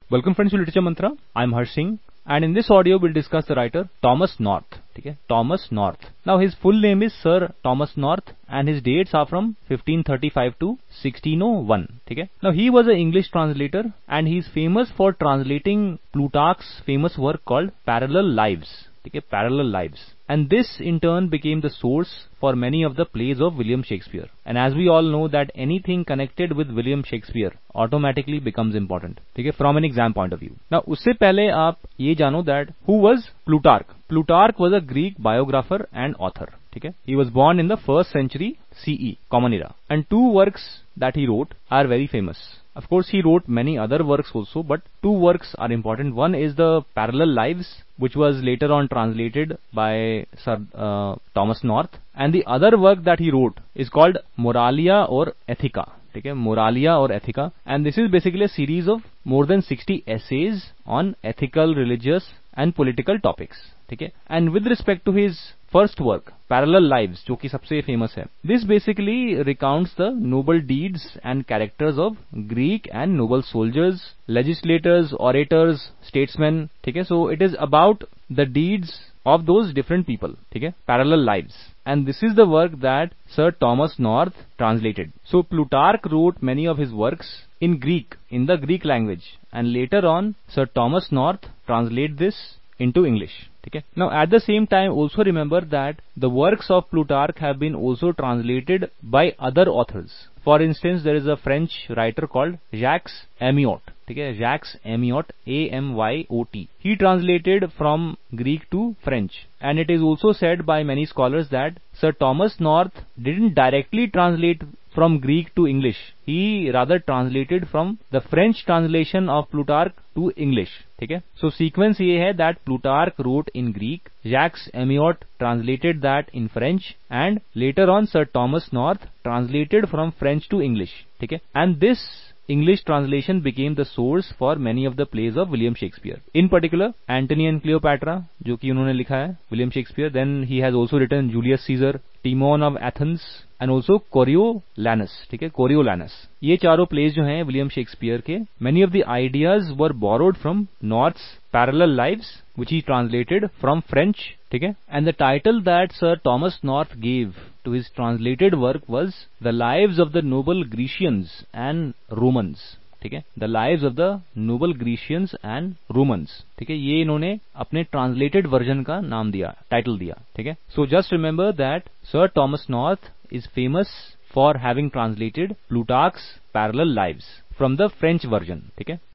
Welcome friends to literature Mantra. I am Harsh Singh and in this audio we'll discuss the writer Thomas North. ठीक है, Thomas North. Now his full name is Sir Thomas North and his dates are from 1535 to 1601. ठीक है. Now he was an English translator and he is famous for translating Plutarch's famous work called Parallel Lives. ठीक है, Parallel Lives. And this in turn became the source for many of the plays of William Shakespeare. And as we all know that anything connected with William Shakespeare automatically becomes important. ठीक है, from an exam point of view. Now उससे पहले आप ये जानो that who was Plutarch. Plutarch was a Greek biographer and author. ठीक है, he was born in the 1st century CE, Common Era, and two works that he wrote are very famous. Of course, he wrote many other works also, but two works are important. One is the Parallel Lives, which was later on translated by Sir Thomas North, and the other work that he wrote is called Moralia or Ethica. ठीक है, Moralia or Ethica, and this is basically a series of more than 60 essays on ethical, religious, and political topics. ठीक है, and with respect to his first work, Parallel Lives, जो कि सबसे famous है, this basically recounts the noble deeds and characters of Greek and noble soldiers, legislators, orators, statesmen. ठीक है, so it is about the deeds of those different people. ठीक है, Parallel Lives, and this is the work that Sir Thomas North translated. So Plutarch wrote many of his works in Greek, in the Greek language, and later on Sir Thomas North translated this into English. ठीक है, now at the same time also remember that the works of Plutarch have been also translated by other authors. For instance, there is a French writer called Jacques Amyot. ठीक है, Jacques Amyot, Amyot. He translated from Greek to French, and it is also said by many scholars that Sir Thomas North didn't directly translate from Greek to English. He rather translated from the French translation of Plutarch to English. ठीक है, so sequence ये है that Plutarch wrote in Greek, Jacques Amyot translated that in French, and later on Sir Thomas North translated from French to English. ठीक है, and this English translation became the source for many of the plays of William Shakespeare. In particular, Antony and Cleopatra, जो कि उन्होंने लिखा है William Shakespeare. Then he has also written Julius Caesar, Timon of Athens, and also Coriolanus. ठीक है, Coriolanus. ये चारों plays जो हैं William Shakespeare के, many of the ideas were borrowed from North's Parallel Lives, which he translated from French. ठीक है, and the title that Sir Thomas North gave to his translated work was The Lives of the Noble Grecians and Romans. ठीक है, The Lives of the Noble Grecians and Romans. ठीक है, ये इन्होंने अपने translated version का नाम दिया, टाइटल दिया. ठीक है, so just remember that Sir Thomas North is famous for having translated Plutarch's Parallel Lives from the French version. ठीक है.